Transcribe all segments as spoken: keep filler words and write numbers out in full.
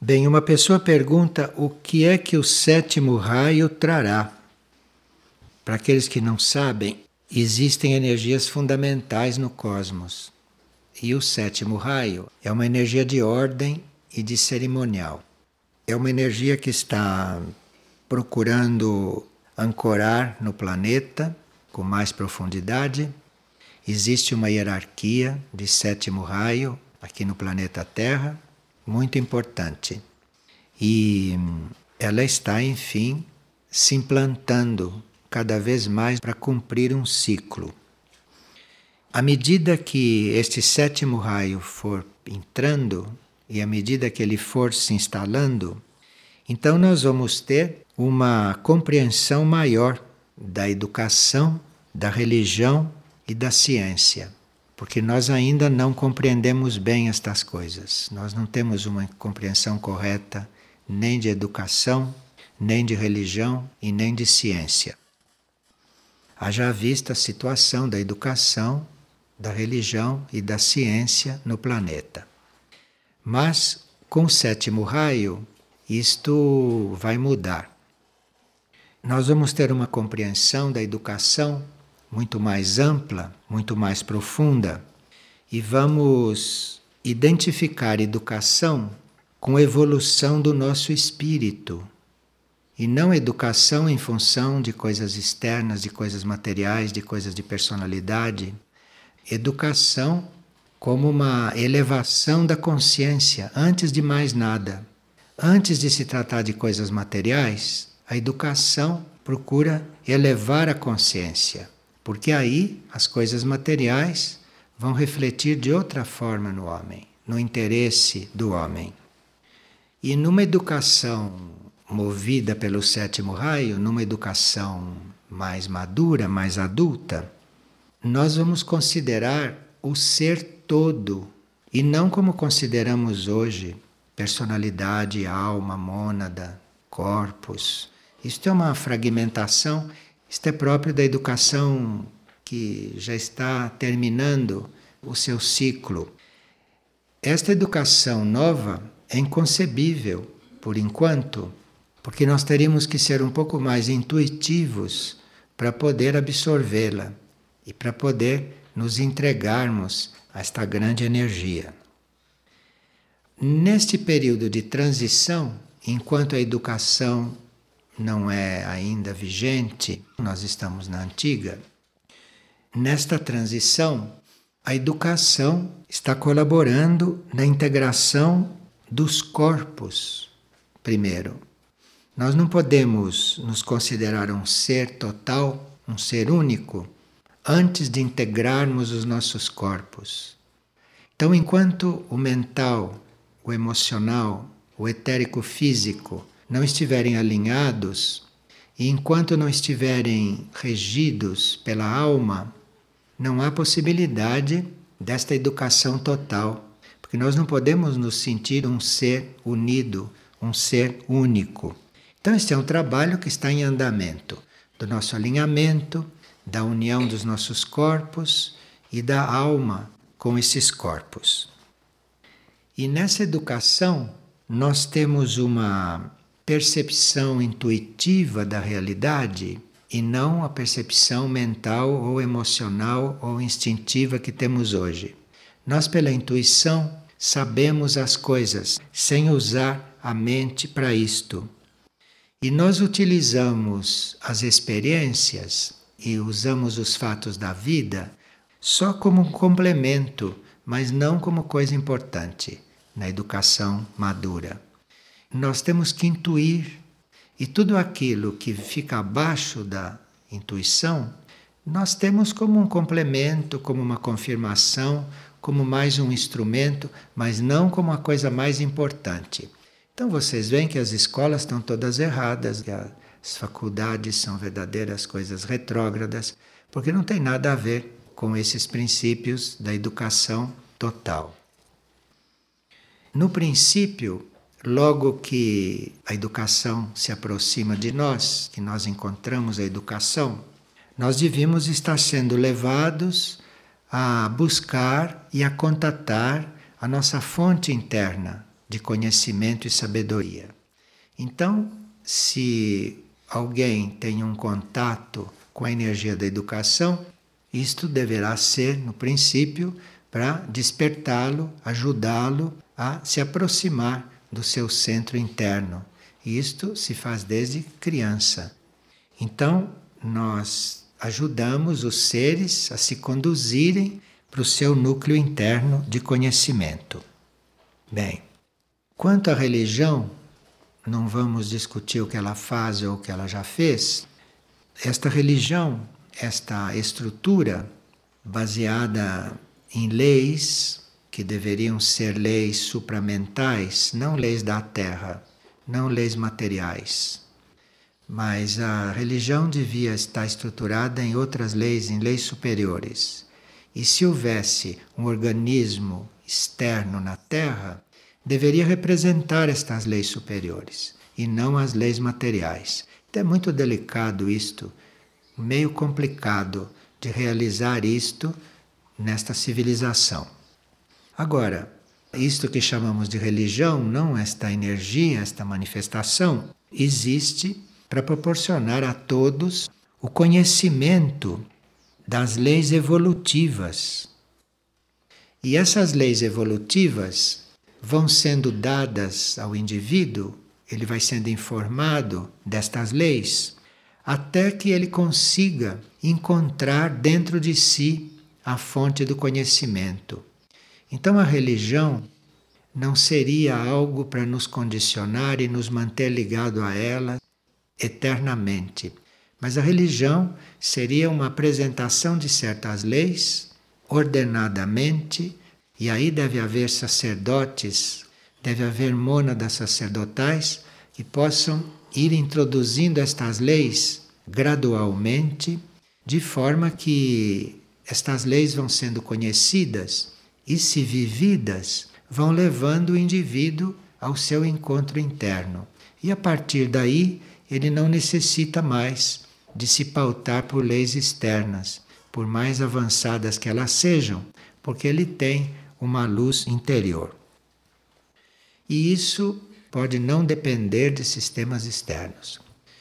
Bem, uma pessoa pergunta o que é que o sétimo raio trará. Para aqueles que não sabem, existem energias fundamentais no cosmos. E o sétimo raio é uma energia de ordem e de cerimonial. É uma energia que está procurando ancorar no planeta com mais profundidade. Existe uma hierarquia de sétimo raio aqui no planeta Terra, muito importante. E ela está, enfim, se implantando cada vez mais para cumprir um ciclo. À medida que este sétimo raio for entrando e à medida que ele for se instalando, então nós vamos ter uma compreensão maior da educação, da religião e da ciência. Porque nós ainda não compreendemos bem estas coisas. Nós não temos uma compreensão correta nem de educação, nem de religião e nem de ciência. Haja vista a situação da educação, da religião e da ciência no planeta. Mas, com o sétimo raio, isto vai mudar. Nós vamos ter uma compreensão da educação muito mais ampla, muito mais profunda, e vamos identificar educação com evolução do nosso espírito, e não educação em função de coisas externas, de coisas materiais, de coisas de personalidade. Educação como uma elevação da consciência, antes de mais nada. Antes de se tratar de coisas materiais, a educação procura elevar a consciência. Porque aí as coisas materiais vão refletir de outra forma no homem, no interesse do homem. E numa educação movida pelo sétimo raio, numa educação mais madura, mais adulta, nós vamos considerar o ser todo, e não como consideramos hoje, personalidade, alma, mônada, corpos. Isto é uma fragmentação. Isto é próprio da educação que já está terminando o seu ciclo. Esta educação nova é inconcebível, por enquanto, porque nós teríamos que ser um pouco mais intuitivos para poder absorvê-la e para poder nos entregarmos a esta grande energia. Neste período de transição, enquanto a educação não é ainda vigente, nós estamos na antiga. Nesta transição, a educação está colaborando na integração dos corpos, primeiro. Nós não podemos nos considerar um ser total, um ser único, antes de integrarmos os nossos corpos. Então, enquanto o mental, o emocional, o etérico físico não estiverem alinhados, e enquanto não estiverem regidos pela alma, não há possibilidade desta educação total, porque nós não podemos nos sentir um ser unido, um ser único. Então este é um trabalho que está em andamento, do nosso alinhamento, da união dos nossos corpos e da alma com esses corpos. E nessa educação nós temos uma percepção intuitiva da realidade e não a percepção mental ou emocional ou instintiva que temos hoje. Nós, pela intuição, sabemos as coisas sem usar a mente para isto. E nós utilizamos as experiências e usamos os fatos da vida só como um complemento, mas não como coisa importante na educação madura. Nós temos que intuir, e tudo aquilo que fica abaixo da intuição, nós temos como um complemento, como uma confirmação, como mais um instrumento, mas não como a coisa mais importante. Então vocês veem que as escolas estão todas erradas, que as faculdades são verdadeiras coisas retrógradas, porque não tem nada a ver com esses princípios da educação total. No princípio, logo que a educação se aproxima de nós, que nós encontramos a educação, nós devíamos estar sendo levados a buscar e a contatar a nossa fonte interna, de conhecimento e sabedoria. Então, se alguém tem um contato com a energia da educação, isto deverá ser, no princípio, para despertá-lo, ajudá-lo a se aproximar do seu centro interno. Isto se faz desde criança. Então, nós ajudamos os seres a se conduzirem para o seu núcleo interno de conhecimento. Bem, quanto à religião, não vamos discutir o que ela faz ou o que ela já fez. Esta religião, esta estrutura baseada em leis que deveriam ser leis supramentais, não leis da terra, não leis materiais. Mas a religião devia estar estruturada em outras leis, em leis superiores. E se houvesse um organismo externo na Terra, deveria representar estas leis superiores e não as leis materiais. Então é muito delicado isto, meio complicado de realizar isto nesta civilização. Agora, isto que chamamos de religião, não esta energia, esta manifestação, existe para proporcionar a todos o conhecimento das leis evolutivas. E essas leis evolutivas vão sendo dadas ao indivíduo, ele vai sendo informado destas leis, até que ele consiga encontrar dentro de si a fonte do conhecimento. Então a religião não seria algo para nos condicionar e nos manter ligado a ela eternamente. Mas a religião seria uma apresentação de certas leis ordenadamente, e aí deve haver sacerdotes, deve haver mônadas sacerdotais que possam ir introduzindo estas leis gradualmente, de forma que estas leis vão sendo conhecidas e, se vividas, vão levando o indivíduo ao seu encontro interno. E a partir daí, ele não necessita mais de se pautar por leis externas, por mais avançadas que elas sejam, porque ele tem uma luz interior. E isso pode não depender de sistemas externos.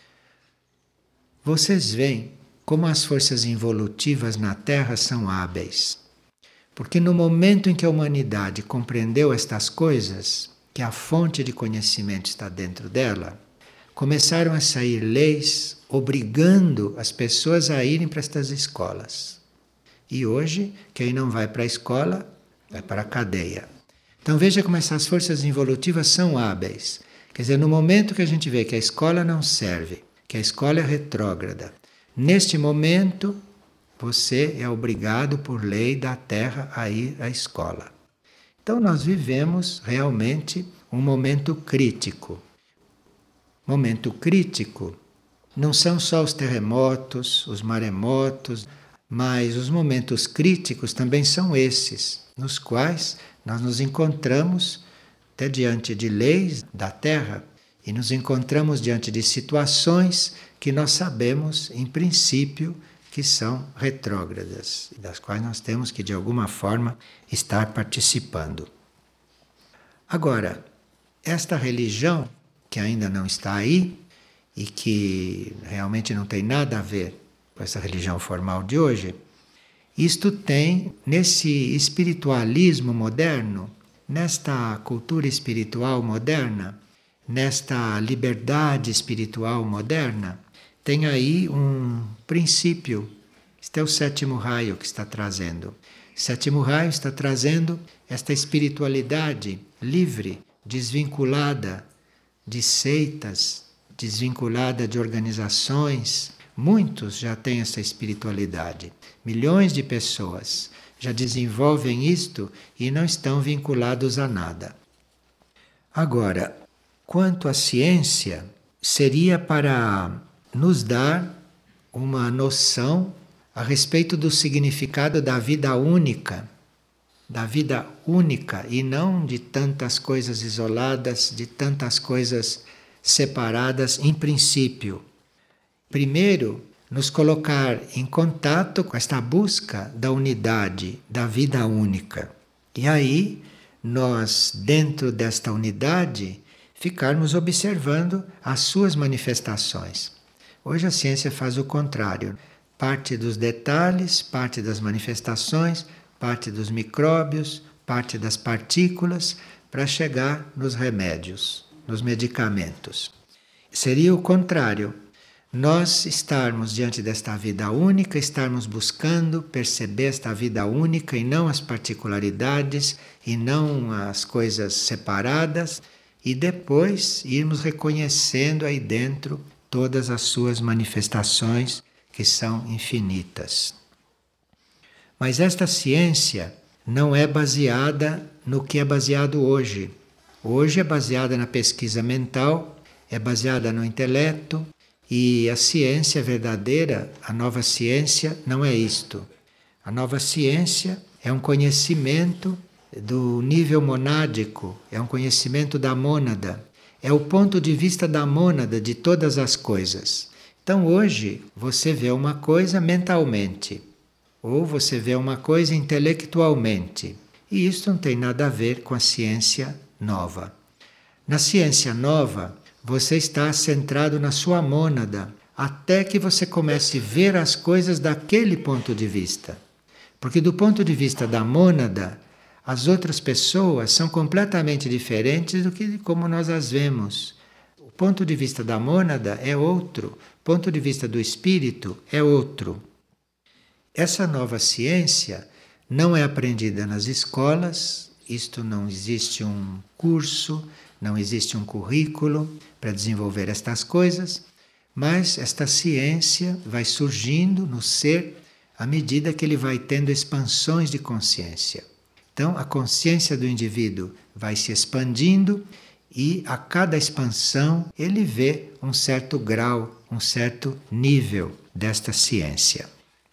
Vocês veem como as forças involutivas na Terra são hábeis. Porque no momento em que a humanidade compreendeu estas coisas, que a fonte de conhecimento está dentro dela, começaram a sair leis obrigando as pessoas a irem para estas escolas. E hoje, quem não vai para a escola, vai para a cadeia. Então veja como essas forças involutivas são hábeis. Quer dizer, no momento que a gente vê que a escola não serve, que a escola é retrógrada, neste momento você é obrigado por lei da Terra a ir à escola. Então nós vivemos realmente um momento crítico. Momento crítico não são só os terremotos, os maremotos, mas os momentos críticos também são esses, nos quais nós nos encontramos até diante de leis da Terra e nos encontramos diante de situações que nós sabemos, em princípio, que são retrógradas, das quais nós temos que, de alguma forma, estar participando. Agora, esta religião, que ainda não está aí e que realmente não tem nada a ver com essa religião formal de hoje, isto tem, nesse espiritualismo moderno, nesta cultura espiritual moderna, nesta liberdade espiritual moderna, tem aí um princípio. Este é o sétimo raio que está trazendo. O sétimo raio está trazendo esta espiritualidade livre, desvinculada de seitas, desvinculada de organizações. Muitos já têm essa espiritualidade. Milhões de pessoas já desenvolvem isto e não estão vinculados a nada. Agora, quanto à ciência, seria para nos dar uma noção a respeito do significado da vida única, da vida única e não de tantas coisas isoladas, de tantas coisas separadas em princípio. Primeiro, nos colocar em contato com esta busca da unidade, da vida única. E aí nós, dentro desta unidade, ficarmos observando as suas manifestações. Hoje a ciência faz o contrário. Parte dos detalhes, parte das manifestações, parte dos micróbios, parte das partículas, para chegar nos remédios, nos medicamentos. Seria o contrário. Nós estarmos diante desta vida única, estarmos buscando perceber esta vida única e não as particularidades e não as coisas separadas, e depois irmos reconhecendo aí dentro todas as suas manifestações que são infinitas. Mas esta ciência não é baseada no que é baseado hoje. Hoje é baseada na pesquisa mental, é baseada no intelecto, e a ciência verdadeira, a nova ciência, não é isto. A nova ciência é um conhecimento do nível monádico, é um conhecimento da mônada, é o ponto de vista da mônada de todas as coisas. Então hoje você vê uma coisa mentalmente, ou você vê uma coisa intelectualmente, e isso não tem nada a ver com a ciência nova. Na ciência nova, você está centrado na sua mônada, até que você comece a ver as coisas daquele ponto de vista. Porque do ponto de vista da mônada, as outras pessoas são completamente diferentes do que como nós as vemos. O ponto de vista da mônada é outro, o ponto de vista do espírito é outro. Essa nova ciência não é aprendida nas escolas, isto não existe um curso, não existe um currículo para desenvolver estas coisas, mas esta ciência vai surgindo no ser à medida que ele vai tendo expansões de consciência. Então, a consciência do indivíduo vai se expandindo e a cada expansão ele vê um certo grau, um certo nível desta ciência.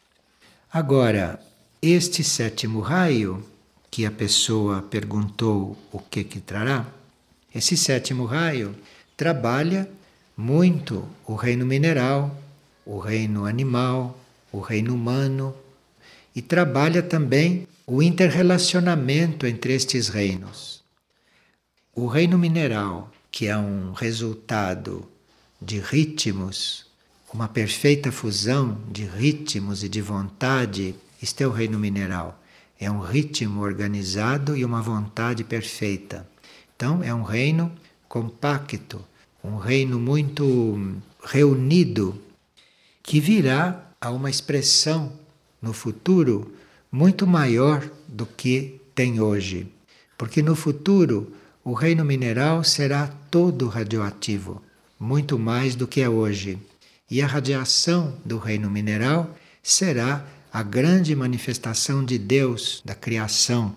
Agora, este sétimo raio, que a pessoa perguntou o que que trará, esse sétimo raio trabalha muito o reino mineral, o reino animal, o reino humano, e trabalha também o interrelacionamento entre estes reinos. O reino mineral, que é um resultado de ritmos, uma perfeita fusão de ritmos e de vontade, este é o reino mineral. É um ritmo organizado e uma vontade perfeita. Então, é um reino compacto, um reino muito reunido, que virá a uma expressão no futuro muito maior do que tem hoje. Porque no futuro o reino mineral será todo radioativo, muito mais do que é hoje. E a radiação do reino mineral será a grande manifestação de Deus, da criação.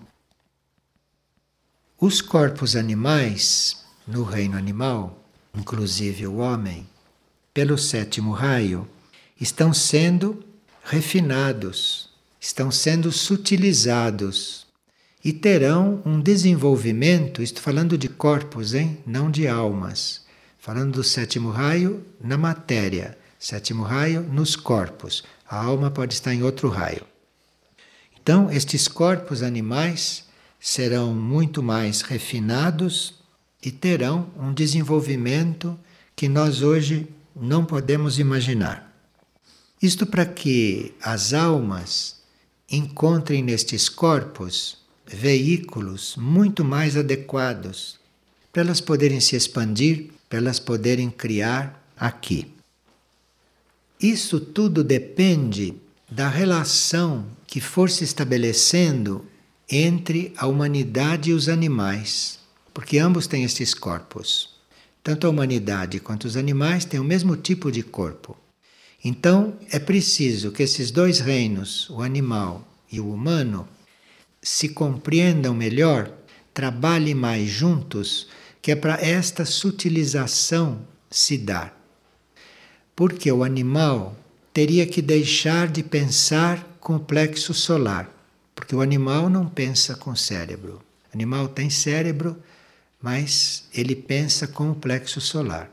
Os corpos animais, no reino animal, inclusive o homem, pelo sétimo raio, estão sendo refinados, estão sendo sutilizados e terão um desenvolvimento, estou falando de corpos, hein? Não de almas. Falando do sétimo raio na matéria, sétimo raio nos corpos. A alma pode estar em outro raio. Então, estes corpos animais serão muito mais refinados e terão um desenvolvimento que nós hoje não podemos imaginar. Isto para que as almas encontrem nestes corpos veículos muito mais adequados para elas poderem se expandir, para elas poderem criar aqui. Isso tudo depende da relação que for se estabelecendo entre a humanidade e os animais, porque ambos têm estes corpos. Tanto a humanidade quanto os animais têm o mesmo tipo de corpo. Então, é preciso que esses dois reinos, o animal e o humano, se compreendam melhor, trabalhem mais juntos, que é para esta sutilização se dar. Porque o animal teria que deixar de pensar com o plexo solar, porque o animal não pensa com o cérebro. O animal tem cérebro, mas ele pensa com o plexo solar.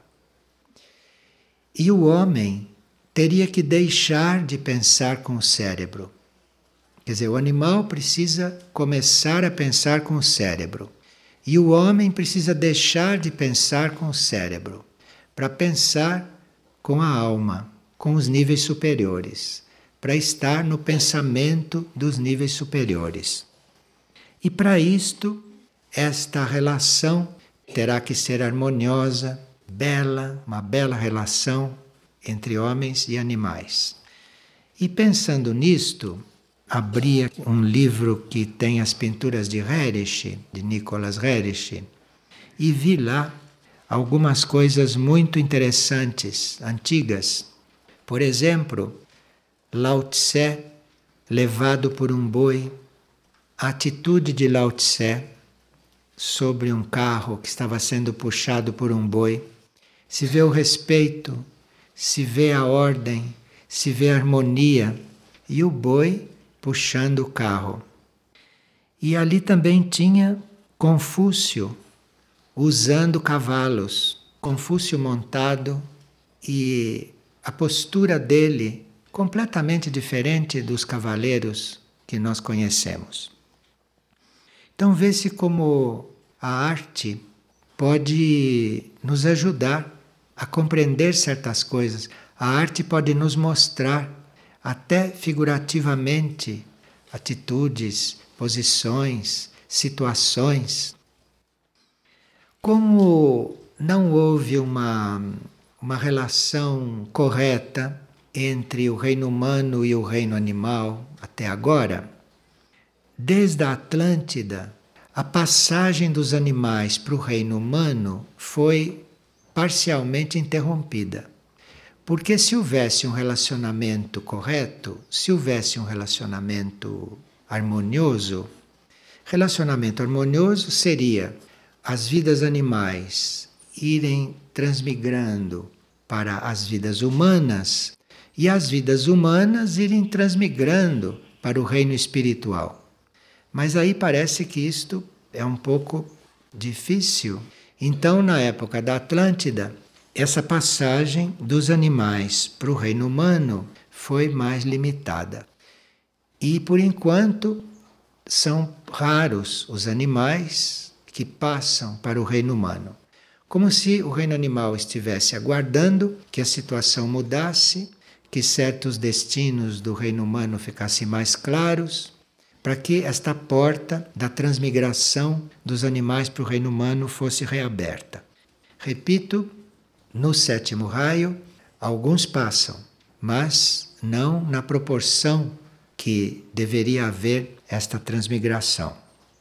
E o homem teria que deixar de pensar com o cérebro, Quer dizer, o animal precisa começar a pensar com o cérebro. E o homem precisa deixar de pensar com o cérebro para pensar com a alma, com os níveis superiores, para estar no pensamento dos níveis superiores. E para isto, esta relação terá que ser harmoniosa, bela, uma bela relação entre homens e animais. E pensando nisto, abri um livro que tem as pinturas de Rerish, de Nicholas Rerish, e vi lá algumas coisas muito interessantes, antigas. Por exemplo, Lao Tse, levado por um boi, a atitude de Lao Tse sobre um carro que estava sendo puxado por um boi. Se vê o respeito, se vê a ordem, se vê a harmonia, e o boi puxando o carro. E ali também tinha Confúcio usando cavalos, Confúcio montado, e a postura dele completamente diferente dos cavaleiros que nós conhecemos. Então vê-se como a arte pode nos ajudar a compreender certas coisas. A arte pode nos mostrar, até figurativamente, atitudes, posições, situações. Como não houve uma, uma relação correta entre o reino humano e o reino animal até agora, desde a Atlântida, a passagem dos animais para o reino humano foi parcialmente interrompida. Porque se houvesse um relacionamento correto, se houvesse um relacionamento harmonioso, relacionamento harmonioso seria as vidas animais irem transmigrando para as vidas humanas e as vidas humanas irem transmigrando para o reino espiritual. Mas aí parece que isto é um pouco difícil. Então, na época da Atlântida, essa passagem dos animais para o reino humano foi mais limitada. E, por enquanto, são raros os animais que passam para o reino humano. Como se o reino animal estivesse aguardando que a situação mudasse, que certos destinos do reino humano ficassem mais claros, para que esta porta da transmigração dos animais para o reino humano fosse reaberta. Repito, no sétimo raio, alguns passam, mas não na proporção que deveria haver esta transmigração.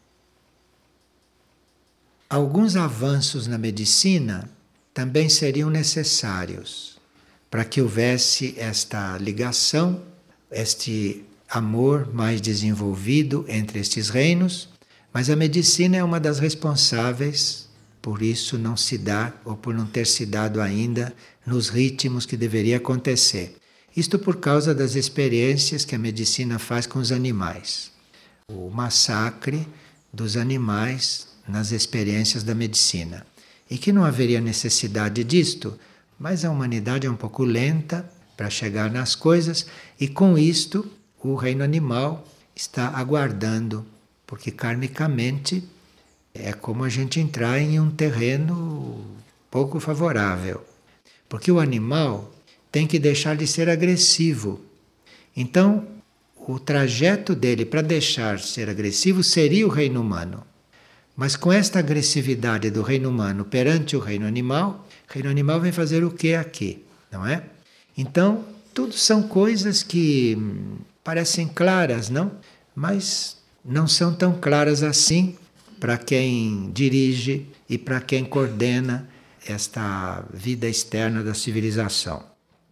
Alguns avanços na medicina também seriam necessários para que houvesse esta ligação, este amor mais desenvolvido entre estes reinos, mas a medicina é uma das responsáveis por isso não se dá, ou por não ter se dado ainda, nos ritmos que deveria acontecer. Isto por causa das experiências que a medicina faz com os animais. O massacre dos animais nas experiências da medicina. E que não haveria necessidade disto, mas a humanidade é um pouco lenta para chegar nas coisas, e com isto o reino animal está aguardando, porque karmicamente é como a gente entrar em um terreno pouco favorável. Porque o animal tem que deixar de ser agressivo. Então, o trajeto dele para deixar de ser agressivo seria o reino humano. Mas com esta agressividade do reino humano perante o reino animal, o reino animal vem fazer o que aqui, não é? Então, tudo são coisas que hum, parecem claras, não? Mas não são tão claras assim para quem dirige e para quem coordena esta vida externa da civilização.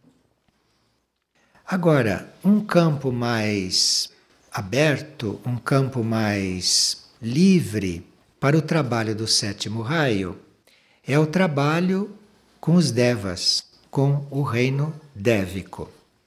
Agora, um campo mais aberto, um campo mais livre para o trabalho do sétimo raio é o trabalho com os devas, com o reino dévico.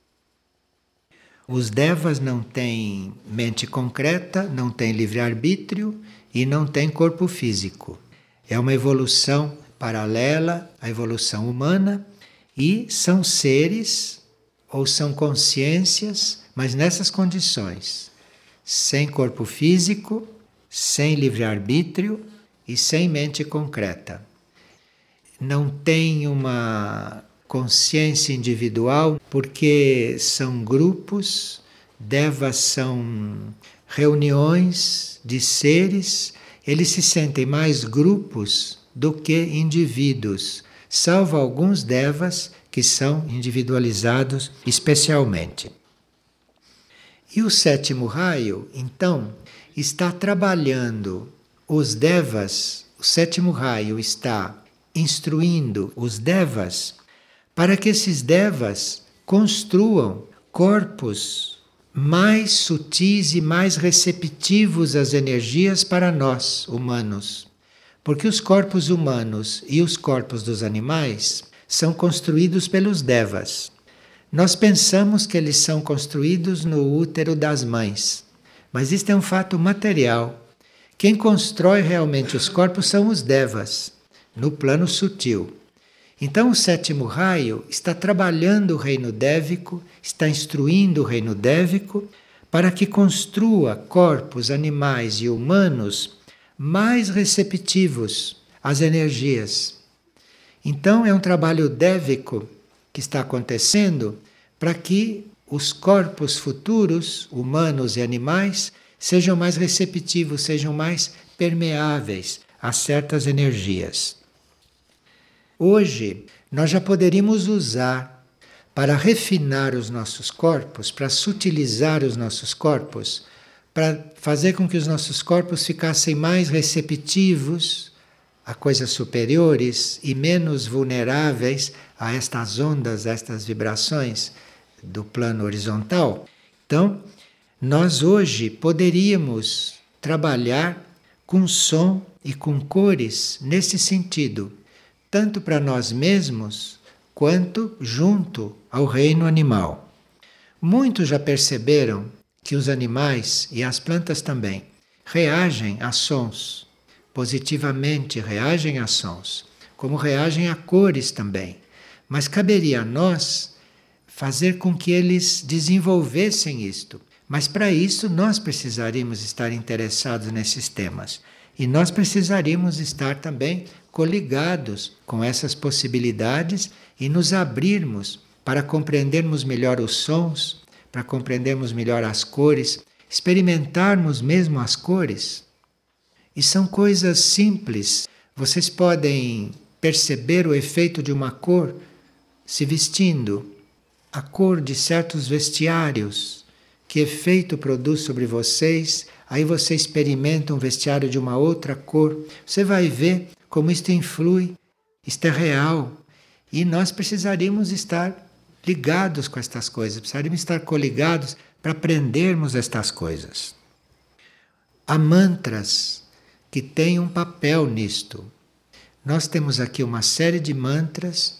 Os devas não têm mente concreta, não têm livre-arbítrio e não têm corpo físico. É uma evolução paralela à evolução humana e são seres ou são consciências, mas nessas condições sem corpo físico, sem livre-arbítrio e sem mente concreta. Não tem uma consciência individual porque são grupos, devas são reuniões de seres, eles se sentem mais grupos do que indivíduos, salvo alguns devas que são individualizados especialmente. E o sétimo raio, então, está trabalhando os devas, o sétimo raio está instruindo os devas para que esses devas construam corpos mais sutis e mais receptivos às energias para nós, humanos. Porque os corpos humanos e os corpos dos animais são construídos pelos devas. Nós pensamos que eles são construídos no útero das mães, mas isto é um fato material. Quem constrói realmente os corpos são os devas, no plano sutil. Então o sétimo raio está trabalhando o reino dévico, está instruindo o reino dévico para que construa corpos animais e humanos mais receptivos às energias. Então é um trabalho dévico que está acontecendo para que os corpos futuros, humanos e animais, sejam mais receptivos, sejam mais permeáveis a certas energias. Hoje, nós já poderíamos usar para refinar os nossos corpos, para sutilizar os nossos corpos, para fazer com que os nossos corpos ficassem mais receptivos a coisas superiores e menos vulneráveis a estas ondas, a estas vibrações do plano horizontal. Então, nós hoje poderíamos trabalhar com som e com cores nesse sentido, tanto para nós mesmos quanto junto ao reino animal. Muitos já perceberam que os animais e as plantas também reagem a sons, positivamente reagem a sons, como reagem a cores também. Mas caberia a nós fazer com que eles desenvolvessem isto. Mas para isso nós precisaríamos estar interessados nesses temas. E nós precisaríamos estar também coligados com essas possibilidades e nos abrirmos para compreendermos melhor os sons, para compreendermos melhor as cores, experimentarmos mesmo as cores. E são coisas simples. Vocês podem perceber o efeito de uma cor se vestindo, a cor de certos vestiários, que efeito produz sobre vocês. Aí você experimenta um vestiário de uma outra cor, você vai ver como isto influi, isto é real. E nós precisaríamos estar ligados com estas coisas, precisaríamos estar coligados para aprendermos estas coisas. Há mantras que têm um papel nisto. Nós temos aqui uma série de mantras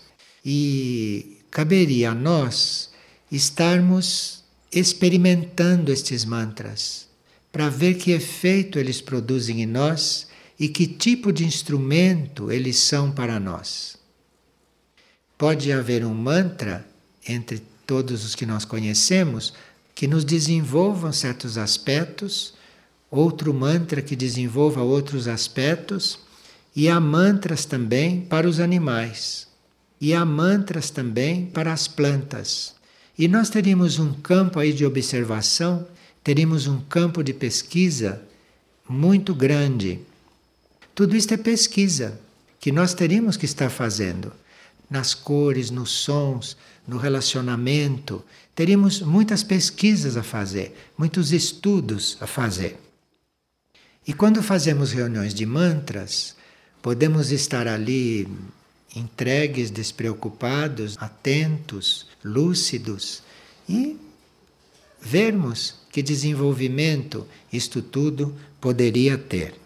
e caberia a nós estarmos experimentando estes mantras, para ver que efeito eles produzem em nós e que tipo de instrumento eles são para nós. Pode haver um mantra entre todos os que nós conhecemos que nos desenvolvam certos aspectos, outro mantra que desenvolva outros aspectos, e há mantras também para os animais, e há mantras também para as plantas. E nós teríamos um campo aí de observação, teríamos um campo de pesquisa muito grande. Tudo isto é pesquisa que nós teríamos que estar fazendo. Nas cores, nos sons, no relacionamento. Teríamos muitas pesquisas a fazer, muitos estudos a fazer. E quando fazemos reuniões de mantras, podemos estar ali entregues, despreocupados, atentos, lúcidos e vermos que desenvolvimento isto tudo poderia ter.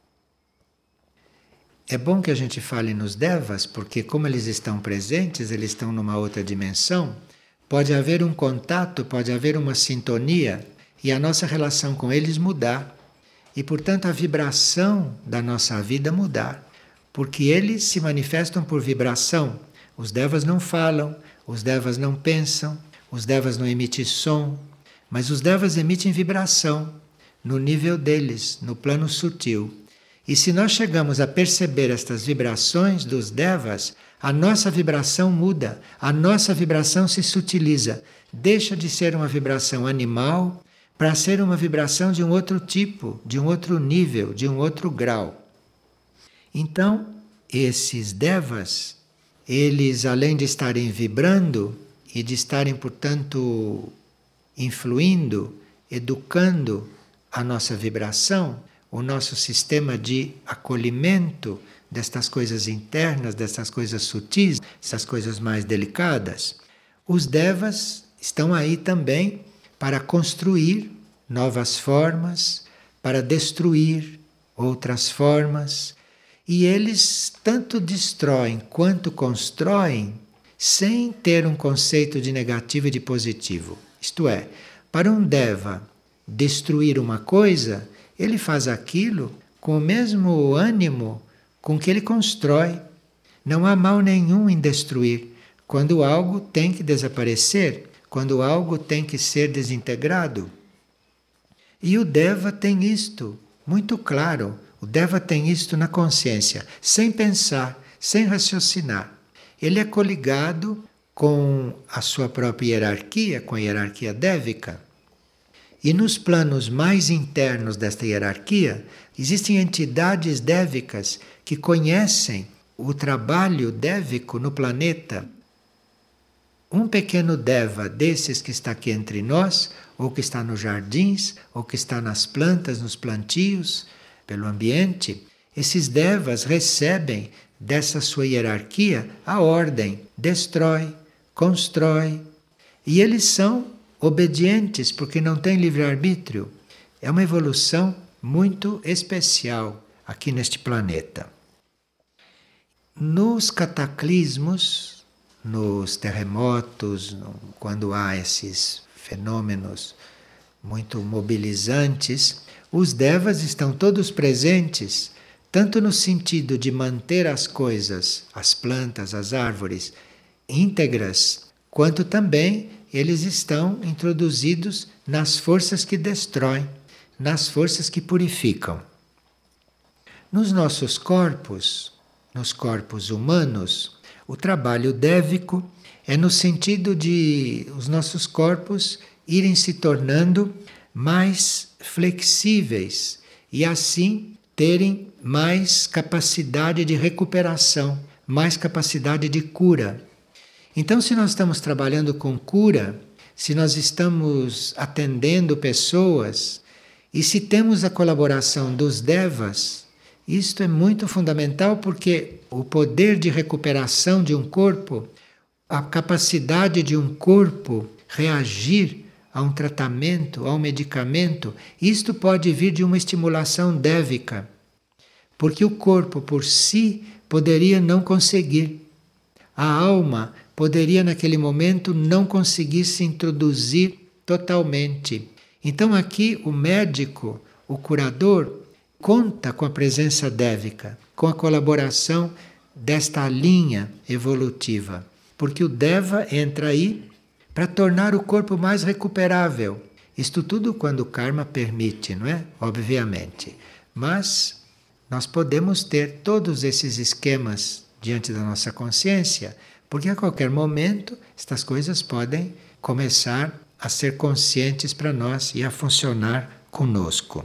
É bom que a gente fale nos devas, porque como eles estão presentes, eles estão numa outra dimensão, pode haver um contato, pode haver uma sintonia e a nossa relação com eles mudar. E, portanto, a vibração da nossa vida mudar. Porque eles se manifestam por vibração. Os devas não falam, os devas não pensam, os devas não emitem som, mas os devas emitem vibração. no nível deles, no plano sutil. E se nós chegamos a perceber estas vibrações dos devas, a nossa vibração muda, a nossa vibração se sutiliza, deixa de ser uma vibração animal para ser uma vibração de um outro tipo, de um outro nível, de um outro grau. Então, esses devas, eles além de estarem vibrando e de estarem, portanto, influindo, educando a nossa vibração, o nosso sistema de acolhimento destas coisas internas, destas coisas sutis, essas coisas mais delicadas, os devas estão aí também para construir novas formas, para destruir outras formas, e eles tanto destroem quanto constroem sem ter um conceito de negativo e de positivo. Isto é, para um deva destruir uma coisa, ele faz aquilo com o mesmo ânimo com que ele constrói. Não há mal nenhum em destruir. Quando algo tem que desaparecer, quando algo tem que ser desintegrado. E o Deva tem isto muito claro. O Deva tem isto na consciência, sem pensar, sem raciocinar. Ele é coligado com a sua própria hierarquia, com a hierarquia dévica. E nos planos mais internos desta hierarquia, existem entidades dévicas que conhecem o trabalho dévico no planeta. Um pequeno Deva desses que está aqui entre nós, ou que está nos jardins, ou que está nas plantas, nos plantios, pelo ambiente, esses Devas recebem dessa sua hierarquia a ordem, destrói, constrói. E eles são obedientes porque não têm livre-arbítrio. É uma evolução muito especial aqui neste planeta. Nos cataclismos, nos terremotos, quando há esses fenômenos muito mobilizantes, os Devas estão todos presentes, tanto no sentido de manter as coisas, as plantas, as árvores, íntegras, quanto também eles estão introduzidos nas forças que destroem, nas forças que purificam. Nos nossos corpos, nos corpos humanos, o trabalho dévico é no sentido de os nossos corpos irem se tornando mais flexíveis e assim terem mais capacidade de recuperação, mais capacidade de cura. Então, se nós estamos trabalhando com cura, se nós estamos atendendo pessoas e se temos a colaboração dos Devas, isto é muito fundamental porque o poder de recuperação de um corpo, a capacidade de um corpo reagir a um tratamento, a um medicamento, isto pode vir de uma estimulação dévica, porque o corpo por si poderia não conseguir. A alma poderia naquele momento não conseguir se introduzir totalmente. Então aqui o médico, o curador, conta com a presença dévica, com a colaboração desta linha evolutiva, porque o Deva entra aí para tornar o corpo mais recuperável. Isto tudo quando o karma permite, não é? Obviamente. Mas nós podemos ter todos esses esquemas diante da nossa consciência, porque a qualquer momento estas coisas podem começar a ser conscientes para nós e a funcionar conosco.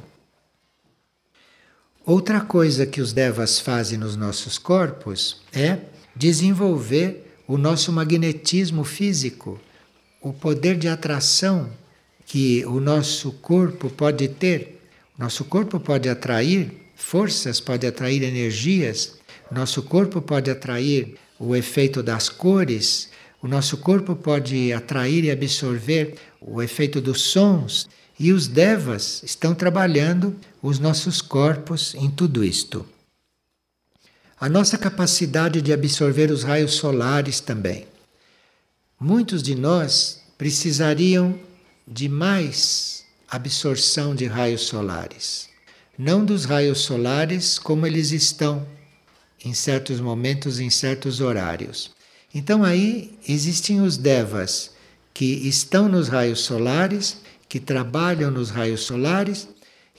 Outra coisa que os Devas fazem nos nossos corpos é desenvolver o nosso magnetismo físico, o poder de atração que o nosso corpo pode ter. Nosso corpo pode atrair forças, pode atrair energias, nosso corpo pode atrair o efeito das cores, o nosso corpo pode atrair e absorver o efeito dos sons, e os Devas estão trabalhando os nossos corpos em tudo isto. A nossa capacidade de absorver os raios solares também. Muitos de nós precisariam de mais absorção de raios solares. Não dos raios solares como eles estão em certos momentos, em certos horários. Então aí existem os Devas que estão nos raios solares, que trabalham nos raios solares,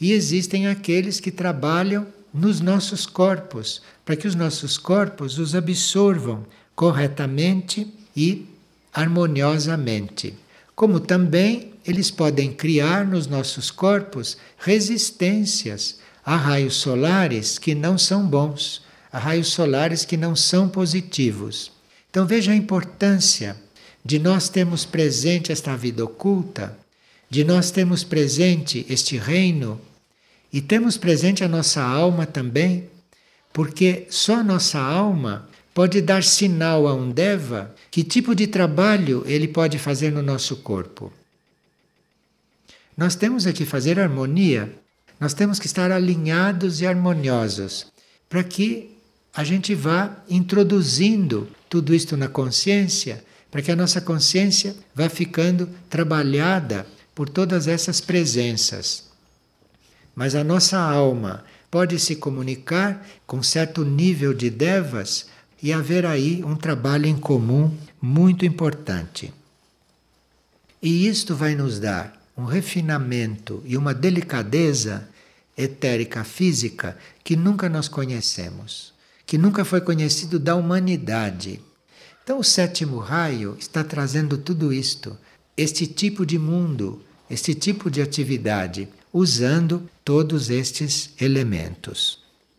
E existem aqueles que trabalham nos nossos corpos, para que os nossos corpos os absorvam corretamente e harmoniosamente. Como também eles podem criar nos nossos corpos resistências a raios solares que não são bons, a raios solares que não são positivos. Então veja a importância de nós termos presente esta vida oculta, de nós termos presente este reino e termos presente a nossa alma também, porque só a nossa alma pode dar sinal a um Deva que tipo de trabalho ele pode fazer no nosso corpo. Nós temos aqui fazer harmonia, nós temos que estar alinhados e harmoniosos para que a gente vá introduzindo tudo isto na consciência, para que a nossa consciência vá ficando trabalhada por todas essas presenças. Mas a nossa alma pode se comunicar com certo nível de devas e haver aí um trabalho em comum muito importante. E isto vai nos dar um refinamento e uma delicadeza etérica física que nunca nós conhecemos, que nunca foi conhecido da humanidade. Então o sétimo raio está trazendo tudo isto, este tipo de mundo, este tipo de atividade, usando todos estes elementos.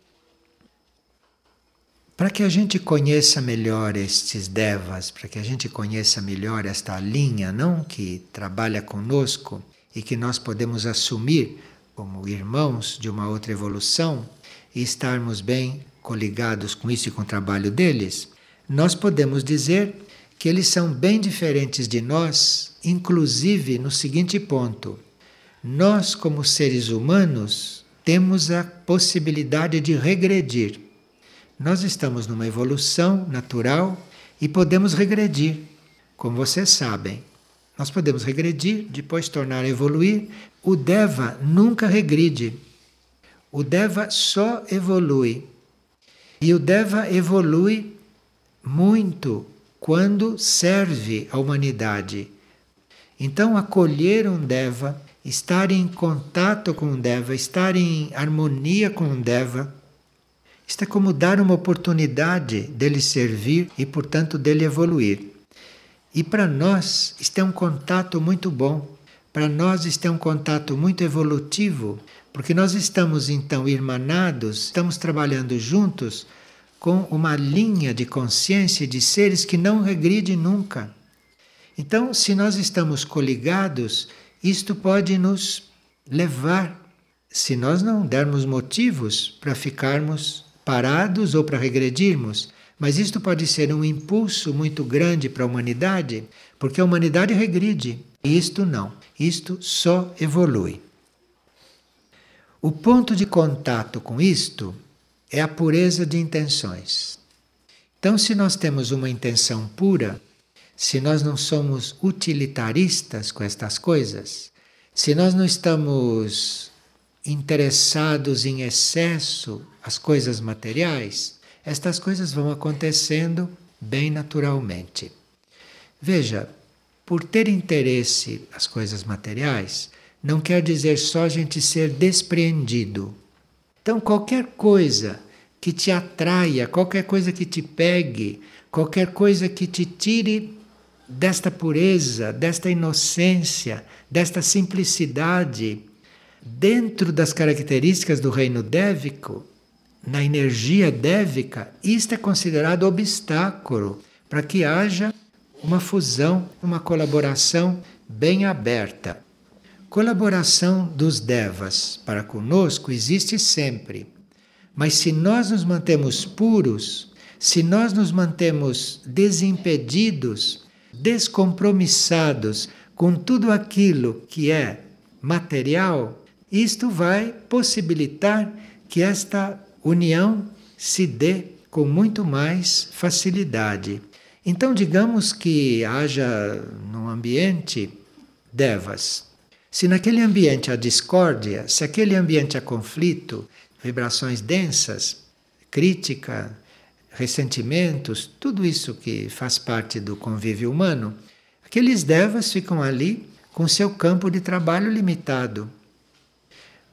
Para que a gente conheça melhor estes devas, para que a gente conheça melhor esta linha, não, que trabalha conosco e que nós podemos assumir como irmãos de uma outra evolução e estarmos bem coligados com isso e com o trabalho deles, nós podemos dizer que eles são bem diferentes de nós, inclusive no seguinte ponto: nós, como seres humanos, temos a possibilidade de regredir. Nós estamos numa evolução natural e podemos regredir, como vocês sabem. Nós podemos regredir, depois tornar a evoluir. O Deva nunca regride. O Deva só evolui. E o Deva evolui muito quando serve à humanidade. Então, acolher um Deva, estar em contato com um Deva, estar em harmonia com um Deva, isto é como dar uma oportunidade dele servir e, portanto, dele evoluir. E para nós, isto é um contato muito bom. Para nós, isto é um contato muito evolutivo, porque nós estamos, então, irmanados, estamos trabalhando juntos com uma linha de consciência de seres que não regride nunca. Então, se nós estamos coligados, isto pode nos levar, se nós não dermos motivos para ficarmos parados ou para regredirmos, mas isto pode ser um impulso muito grande para a humanidade, porque a humanidade regride, e isto não, isto só evolui. O ponto de contato com isto é a pureza de intenções. Então, se nós temos uma intenção pura, se nós não somos utilitaristas com estas coisas, se nós não estamos interessados em excesso às coisas materiais, estas coisas vão acontecendo bem naturalmente. Veja, por ter interesse às coisas materiais, não quer dizer só a gente ser despreendido. Então, qualquer coisa que te atraia, qualquer coisa que te pegue, qualquer coisa que te tire desta pureza, desta inocência, desta simplicidade, dentro das características do reino dévico, na energia dévica, isto é considerado obstáculo para que haja uma fusão, uma colaboração bem aberta. Colaboração dos devas para conosco existe sempre, mas se nós nos mantemos puros, se nós nos mantemos desimpedidos, descompromissados com tudo aquilo que é material, isto vai possibilitar que esta união se dê com muito mais facilidade. Então, digamos que haja num ambiente devas. Se naquele ambiente há discórdia, se aquele ambiente há conflito, vibrações densas, crítica, ressentimentos, tudo isso que faz parte do convívio humano, aqueles devas ficam ali com seu campo de trabalho limitado.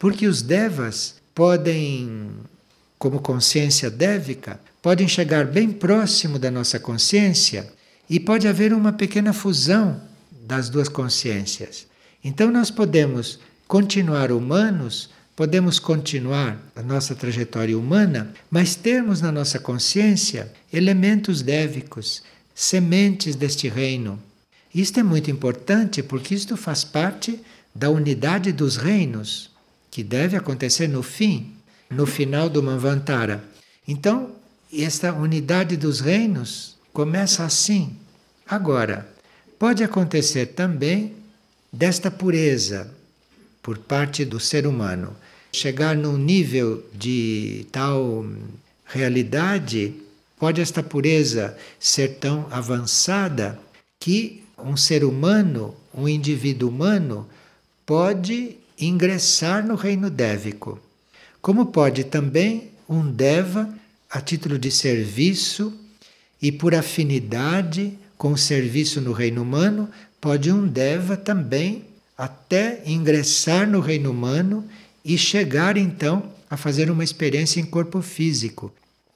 Porque os devas podem, como consciência dévica, podem chegar bem próximo da nossa consciência e pode haver uma pequena fusão das duas consciências. Então nós podemos continuar humanos, podemos continuar a nossa trajetória humana, mas termos na nossa consciência elementos dévicos, sementes deste reino. Isto é muito importante porque isto faz parte da unidade dos reinos, que deve acontecer no fim, no final do Manvantara. Então, esta unidade dos reinos começa assim. Agora, pode acontecer também desta pureza por parte do ser humano, chegar num nível de tal realidade, pode esta pureza ser tão avançada que um ser humano, um indivíduo humano, pode ingressar no reino dévico. Como pode também um deva, a título de serviço e por afinidade com o serviço no reino humano, pode um deva também até ingressar no reino humano e chegar então a fazer uma experiência em corpo físico.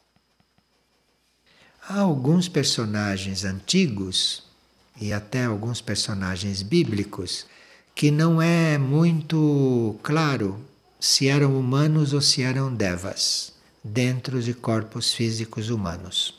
Há alguns personagens antigos e até alguns personagens bíblicos que não é muito claro se eram humanos ou se eram devas dentro de corpos físicos humanos.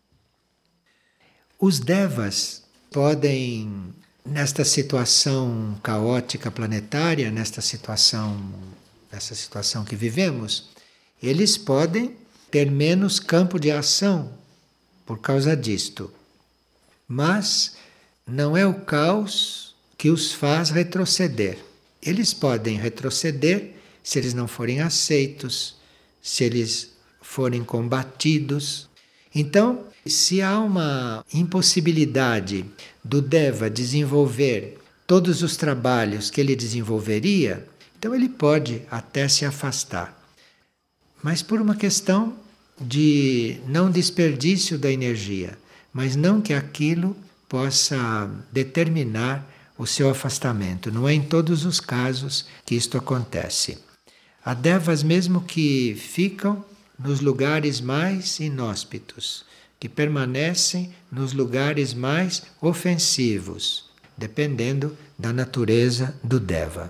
Os devas podem, nesta situação caótica planetária, nesta situação, nessa situação que vivemos, eles podem ter menos campo de ação por causa disto. Mas não é o caos que os faz retroceder. Eles podem retroceder se eles não forem aceitos, se eles forem combatidos. Então, se há uma impossibilidade do Deva desenvolver todos os trabalhos que ele desenvolveria, então ele pode até se afastar. Mas por uma questão de não desperdício da energia, mas não que aquilo possa determinar o seu afastamento. Não é em todos os casos que isto acontece. Há devas mesmo que ficam nos lugares mais inóspitos, que permanecem nos lugares mais ofensivos, dependendo da natureza do deva.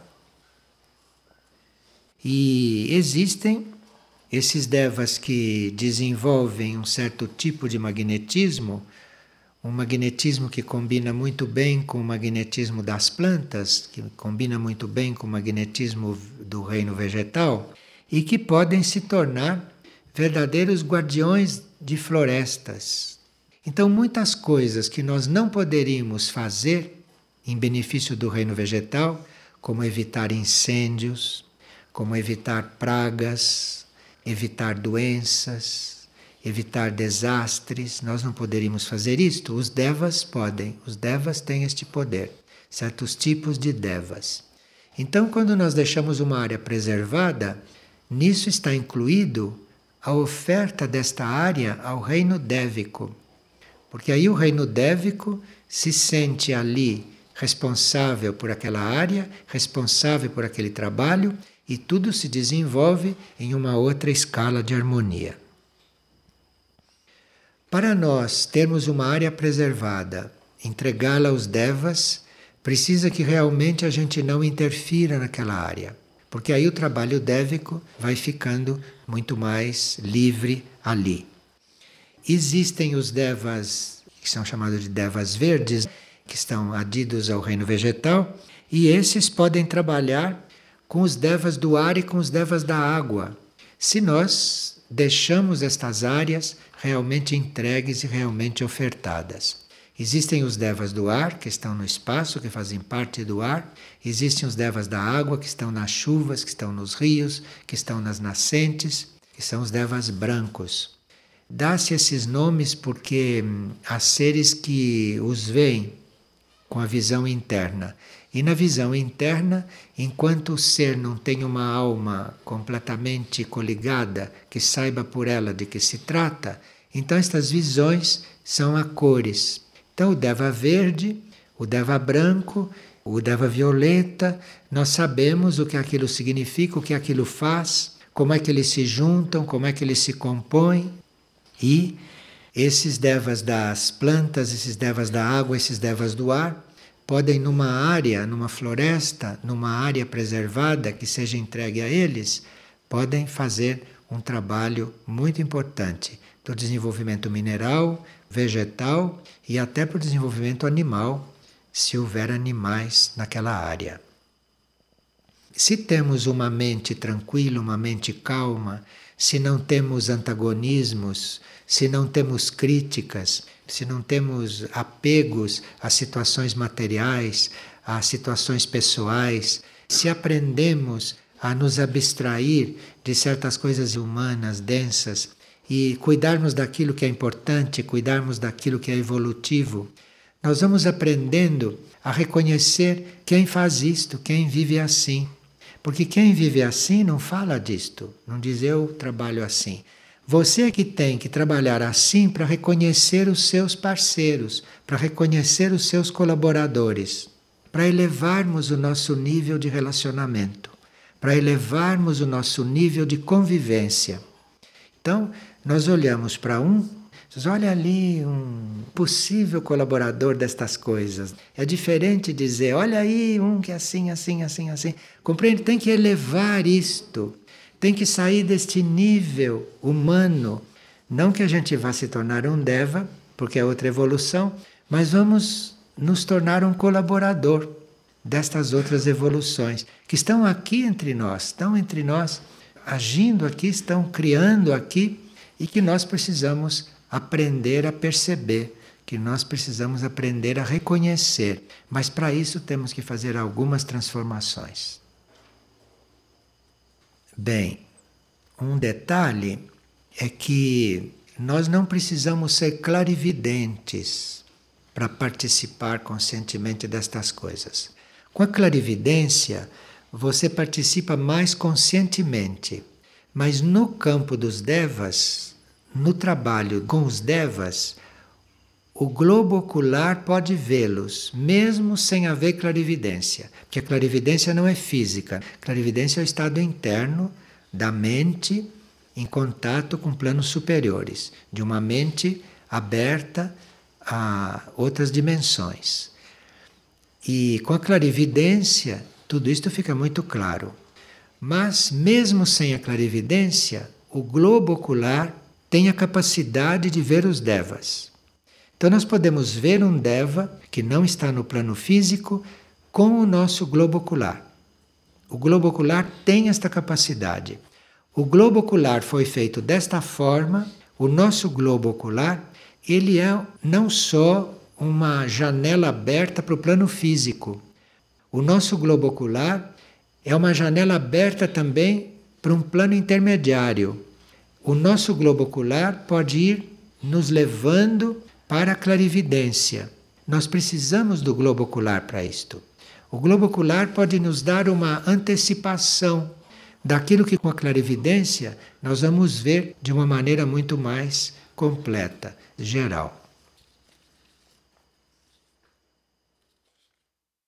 E existem esses devas que desenvolvem um certo tipo de magnetismo, um magnetismo que combina muito bem com o magnetismo das plantas, que combina muito bem com o magnetismo do reino vegetal, e que podem se tornar verdadeiros guardiões de florestas. Então, muitas coisas que nós não poderíamos fazer em benefício do reino vegetal, como evitar incêndios, como evitar pragas, evitar doenças, evitar desastres, nós não poderíamos fazer isto. Os devas podem, os devas têm este poder, certos tipos de devas. Então, quando nós deixamos uma área preservada, nisso está incluído a oferta desta área ao reino dévico. Porque aí o reino dévico se sente ali responsável por aquela área, responsável por aquele trabalho, e tudo se desenvolve em uma outra escala de harmonia. Para nós termos uma área preservada, entregá-la aos devas, precisa que realmente a gente não interfira naquela área. Porque aí o trabalho dévico vai ficando muito mais livre ali. Existem os devas, que são chamados de devas verdes, que estão adidos ao reino vegetal, e esses podem trabalhar com os devas do ar e com os devas da água, se nós deixamos estas áreas realmente entregues e realmente ofertadas. Existem os devas do ar, que estão no espaço, que fazem parte do ar. Existem os devas da água, que estão nas chuvas, que estão nos rios, que estão nas nascentes, que são os devas brancos. Dá-se esses nomes porque há seres que os veem com a visão interna. E na visão interna, enquanto o ser não tem uma alma completamente coligada, que saiba por ela de que se trata, então estas visões são a cores. Então o Deva verde, o Deva branco O Deva violeta, nós sabemos o que aquilo significa, o que aquilo faz, como é que eles se juntam, como é que eles se compõem. E esses Devas das plantas, esses Devas da água, esses Devas do ar, podem numa área, numa floresta, numa área preservada que seja entregue a eles, podem fazer um trabalho muito importante para o desenvolvimento mineral, vegetal e até para o desenvolvimento animal, se houver animais naquela área. Se temos uma mente tranquila, uma mente calma, se não temos antagonismos, se não temos críticas, se não temos apegos a situações materiais, a situações pessoais, se aprendemos a nos abstrair de certas coisas humanas, densas, e cuidarmos daquilo que é importante, cuidarmos daquilo que é evolutivo, nós vamos aprendendo a reconhecer quem faz isto, quem vive assim. Porque quem vive assim não fala disto, não diz eu trabalho assim. Você é que tem que trabalhar assim para reconhecer os seus parceiros, para reconhecer os seus colaboradores, para elevarmos o nosso nível de relacionamento, para elevarmos o nosso nível de convivência. Então, nós olhamos para um, diz, olha ali um possível colaborador destas coisas. É diferente dizer, olha aí um que é assim, assim, assim, assim. Compreende? Tem que elevar isto. Tem que sair deste nível humano. Não que a gente vá se tornar um Deva, porque é outra evolução, mas vamos nos tornar um colaborador destas outras evoluções, que estão aqui entre nós, estão entre nós, agindo aqui, estão criando aqui, e que nós precisamos aprender a perceber, que nós precisamos aprender a reconhecer. Mas para isso temos que fazer algumas transformações. Bem, um detalhe é que nós não precisamos ser clarividentes para participar conscientemente destas coisas. Com a clarividência, você participa mais conscientemente. Mas no campo dos Devas, no trabalho com os Devas, o globo ocular pode vê-los, mesmo sem haver clarividência. Porque a clarividência não é física. A clarividência é o estado interno da mente em contato com planos superiores, de uma mente aberta a outras dimensões. E com a clarividência, tudo isto fica muito claro. Mas, mesmo sem a clarividência, o globo ocular tem a capacidade de ver os Devas. Então, nós podemos ver um Deva que não está no plano físico com o nosso globo ocular. O globo ocular tem esta capacidade. O globo ocular foi feito desta forma. O nosso globo ocular, ele é não só uma janela aberta para o plano físico. O nosso globo ocular é uma janela aberta também para um plano intermediário. O nosso globo ocular pode ir nos levando para a clarividência. Nós precisamos do globo ocular para isto. O globo ocular pode nos dar uma antecipação daquilo que com a clarividência nós vamos ver de uma maneira muito mais completa, geral.